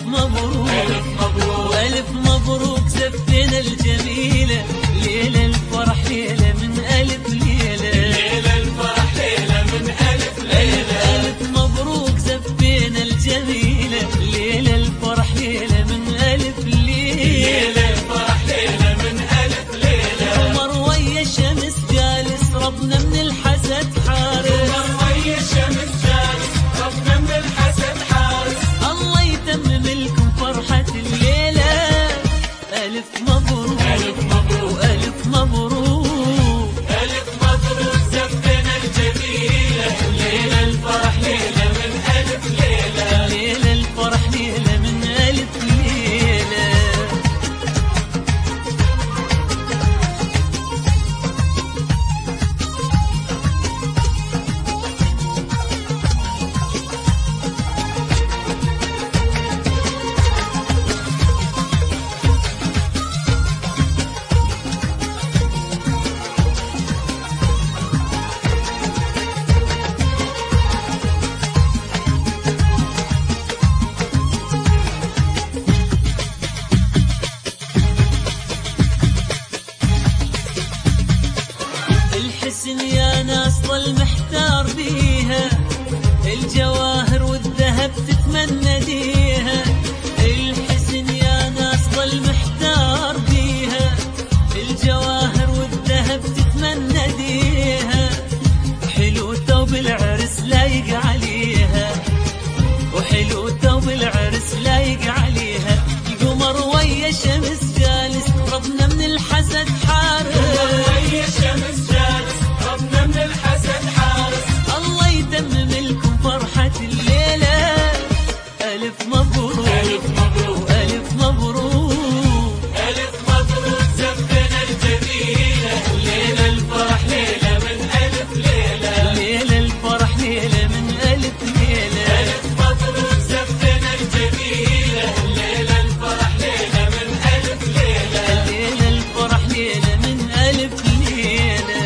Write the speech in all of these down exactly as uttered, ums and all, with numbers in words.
مبروك ألف مبروك ألف مبروك زفنا الجميلة، ليلة الفرح ليلة من ألف ليلة، ليلة الفرح ليلة من ألف ليلة. ألف مبروك زفنا الجميلة، ليلة الفرح ليلة من ألف ليلة، ليلة الفرح ليلة من ألف ليلة. عمر ويا الشمس جالس ربنا من الحسد حارس، عمر ويا الشمس جالس ربنا من الحسد حارس. الله يتمم لكم فرحة الليلة، ألف مبروك ألف مبروك ألف مبروك ألف مبروك زفنا الجميلة، ليلة الفرح ليلة من ألف ليلة. ليلة الفرح ليلة من ألف ليلة. الحسن يا ناس ظل محتار بيها، الجواهر والذهب تتمنى ديها. الحسن يا ناس ظل محتار بيها، الجواهر والذهب تتمنى ديها. حلو ثوب العرس لايق عليها، وحلو ثوب العرس لايق عليها. القمر ويا الشمس جالس ربنا من الحسد حارس، ويا الشمس جالس ربنا من الحسد حارس. الله يتمم لكم فرحة الليلة، ألف مبروك ألف مبروك ألف مبروك ألف مبروك زفنا الجميلة، ليلة الفرح ليلة من ألف ليلة. ليلة الفرح ليلة من ألف ليلة. ألف مبروك زفنا الجميلة، ليلة الفرح ليلة من ألف ليلة. ليلة الفرح ليلة من ألف ليلة.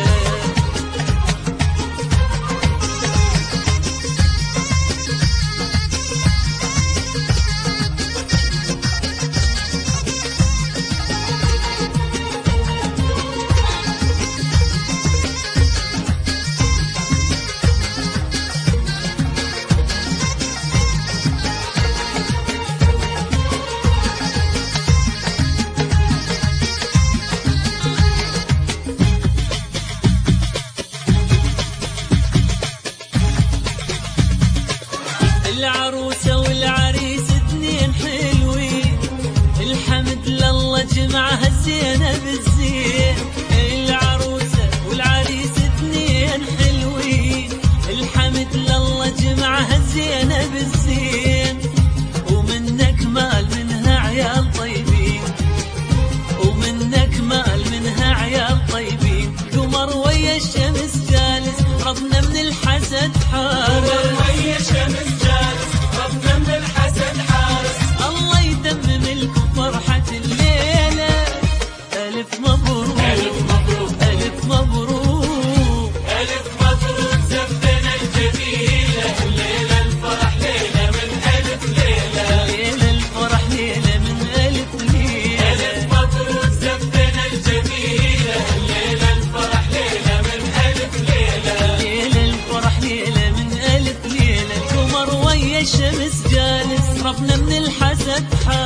العروسة والعريس اثنين حلوين، الحمد لله جمعها الزينة بالزين. العروسة والعريس اثنين حلوين، الحمد لله جمعها الزينة بالزين. ومنك مال منها عيال طيبين، ومنك مال منها عيال طيبين. قمر ويا الشمس جالس ربنا من الحسد حارس، ويا الشمس جالس ربنا من الحسد حارس. الله يتمم لكم فرحة الليلة، ألف مبروك ألف مبروك ألف مبروك ألف مبروك زفنا الجميلة، ليلة الفرح ليلة من ألف ليلة. ليلة الفرح ليلة من ألف ليلة. ألف مبروك زفنا الجميلة، ليلة الفرح ليلة من ألف ليلة. ليلة الفرح ليلة من ألف ليلة. القمر ويا الشمس جالس ربنا من الحسد حارس.